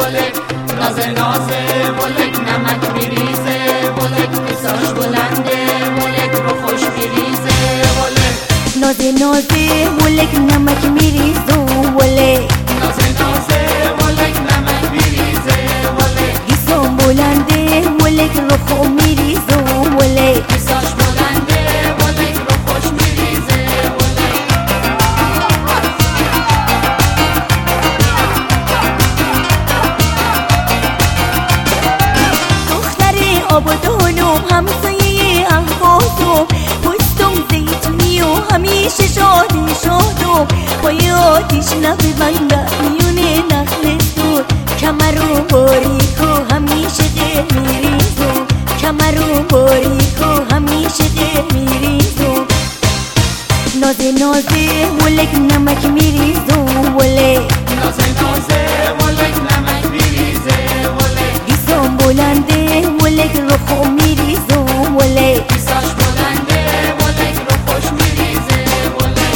ولک نازه نازه ولک نمک میریزه ولک قیصاش بلنده ولک رو خوش میریزه ولک نازه نازه ولک نمک میریزه ولک نازه نازه ولک نمک میریزه ولک قیصام بلنده ولک رو خوش میریزه ولک قیصاش بلنده ولک رو خوش میریزه ولک دختر آبادانم همسایه اهوازم پستم زیتونی و همیشه شادی شادم پای آتیش لب بنده میونه نخل سور کمر و باریک و همیشه دل میریزم کمر و باریک و همیشه دل میریزم نازه نازه ولک نمک میریزم ولک نازه نازه ولک نمک میریزه ولک قیصام بلنده ولک رو خوب میریزم ولک قیصاش بلنده ولک رو خوش میریزه ولک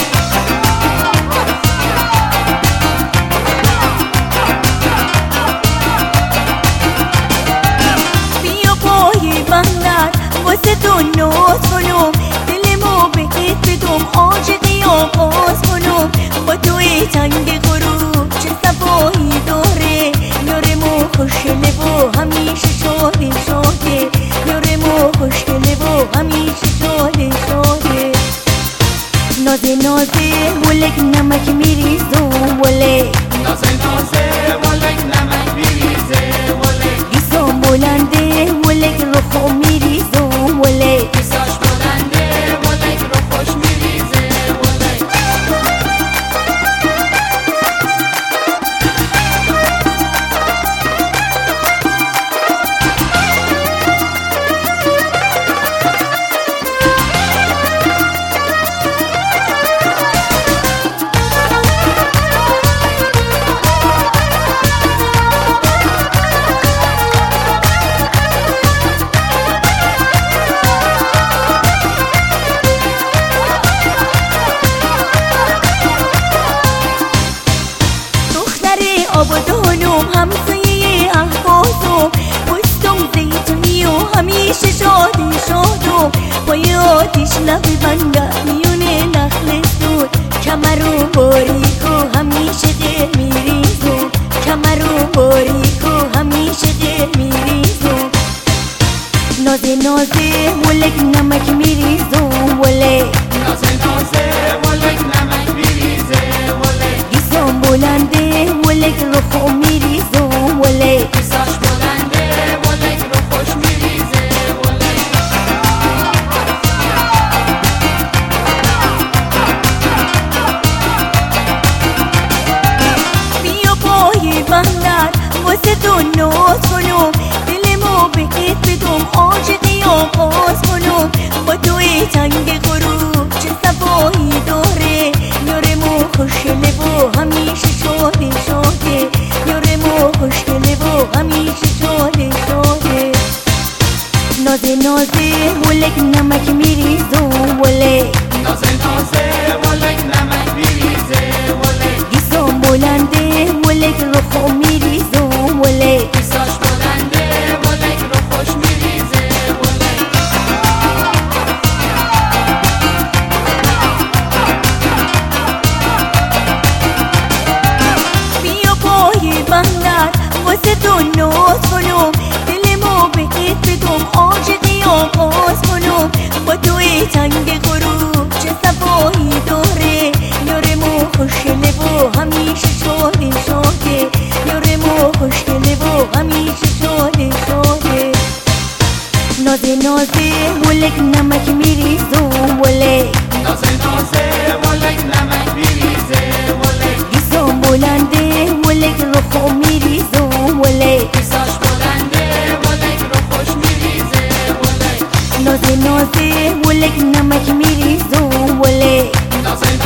بیا پای بندر واسه تو ناز کنم دلمو بهت بدم عاشقی آغاز کنم با توی تنگ غروب چه صفایی داره یارمو خوشگله و همیشه شاده شاده یارمو خوشگله و همیشه شاده شاده نازه نازه ولک نمک میریزم ولک نازه نازه ولک نمک میریزه ولک قیصام بلنده ولک رو خوب میریزم ولک قیصاش بلنده ولک رو خوش میریزه ولک دختر آبادانم همسایه اهوازم پستم زیتونی و همیشه شادی شادم پای آتیش لب بنده میونه نخل سور کمر و باریک و همیشه دل میریزم کمر و باریک و همیشه دل میریزم نازه نازه ولک نمک میریزم ولک نازه نازه ولک نمک میریزه ولک قیصام بلنده ولک رو خوب میریزم ولک قیصاش بلنده ولک رو خوش میریزه ولک بیا پای بندر واسه تو ناز کنم دلمو بهت بدم عاشقی آغاز کنم با توی تنگ غروب چه صفایی داره یارمو خوشگله و همیشه شاده شاده یارمو خوشگله و همیشه شاده شاده نازه نازه ولک نمک میریزم ولک نازه نازه ولک نمک میریزه ولک قیصام بلنده ولک رو خوب میریزم ولک قیصاش بلنده ولک رو خوش میریزه ولک بیا پای بندر واسه تو ناز کنم دلمو بهت بدم عاشقی آغاز کنم با توی تنگ غروب چه صفایی داره یارمو خوشگله و همیشه شاده شاده یارمو خوشگله و همیشه شاده شاده نازه نازه ولک نمک میریزم ولک نازه نازه ولک نمک میریزه ولک قیصام بلنده ولک رو خوب میریزم ولک قیصاش بلنده ولک رو خوش میریزه ولک نازه نازه ولک نمک میریزم ولک نازه